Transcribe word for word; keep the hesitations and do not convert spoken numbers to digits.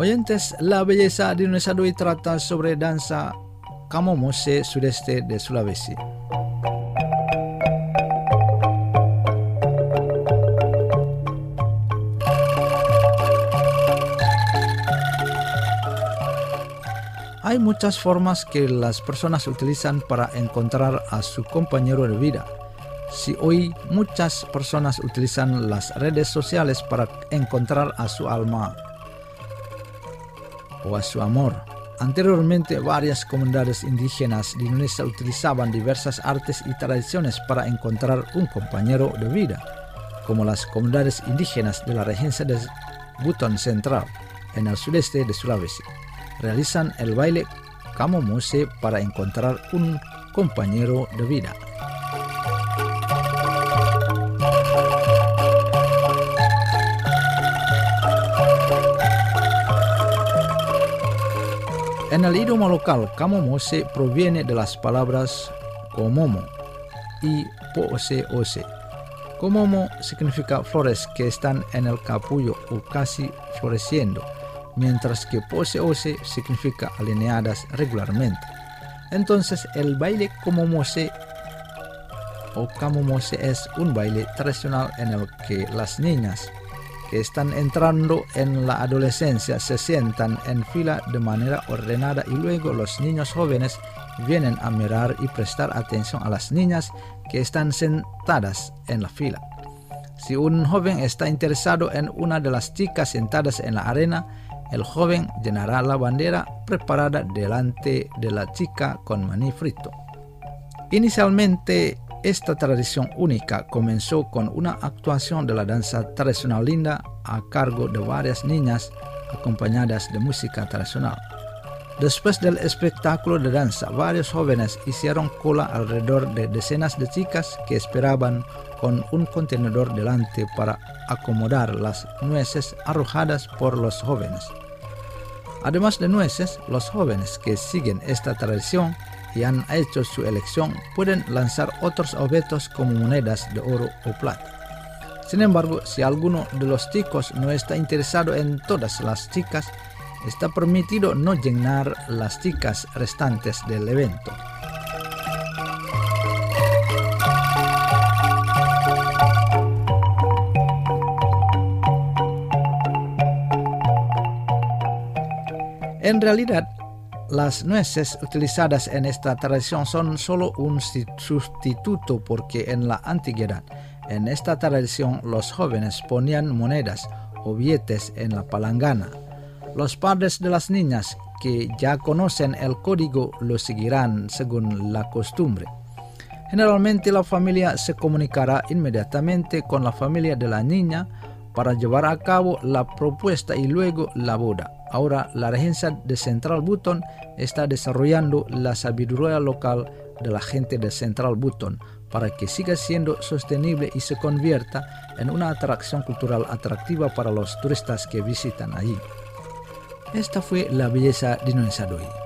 Oyentes, la belleza de Indonesia Doi trata sobre danza Kamomose sudeste de Sulawesi. Hay muchas formas que las personas utilizan para encontrar a su compañero de vida. Si hoy muchas personas utilizan las redes sociales para encontrar a su alma o a su amor. Anteriormente, varias comunidades indígenas de Indonesia utilizaban diversas artes y tradiciones para encontrar un compañero de vida, como las comunidades indígenas de la región de Buton Central, en el sudeste de Sulawesi. Realizan el baile Kamomose para encontrar un compañero de vida. En el idioma local, Kamomose proviene de las palabras Komomo y Poose-ose. Komomo significa flores que están en el capullo o casi floreciendo, mientras que Poose-ose significa alineadas regularmente. Entonces, el baile Kamomose o Kamomose es un baile tradicional en el que las niñas que están entrando en la adolescencia se sientan en fila de manera ordenada y luego los niños jóvenes vienen a mirar y prestar atención a las niñas que están sentadas en la fila. Si un joven está interesado en una de las chicas sentadas en la arena, el joven llenará la bandera preparada delante de la chica con maní frito. Inicialmente, esta tradición única comenzó con una actuación de la danza tradicional linda a cargo de varias niñas acompañadas de música tradicional. Después del espectáculo de danza, varios jóvenes hicieron cola alrededor de decenas de chicas que esperaban con un contenedor delante para acomodar las nueces arrojadas por los jóvenes. Además de nueces, los jóvenes que siguen esta tradición y han hecho su elección pueden lanzar otros objetos como monedas de oro o plata. Sin embargo, si alguno de los chicos no está interesado en todas las chicas, está permitido no llenar las chicas restantes del evento. En realidad, las nueces utilizadas en esta tradición son solo un sustituto porque en la antigüedad, en esta tradición los jóvenes ponían monedas o billetes en la palangana. Los padres de las niñas que ya conocen el código lo seguirán según la costumbre. Generalmente la familia se comunicará inmediatamente con la familia de la niña para llevar a cabo la propuesta y luego la boda. Ahora la regencia de Central Buton está desarrollando la sabiduría local de la gente de Central Buton para que siga siendo sostenible y se convierta en una atracción cultural atractiva para los turistas que visitan allí. Esta fue la belleza de Indonesia Doi.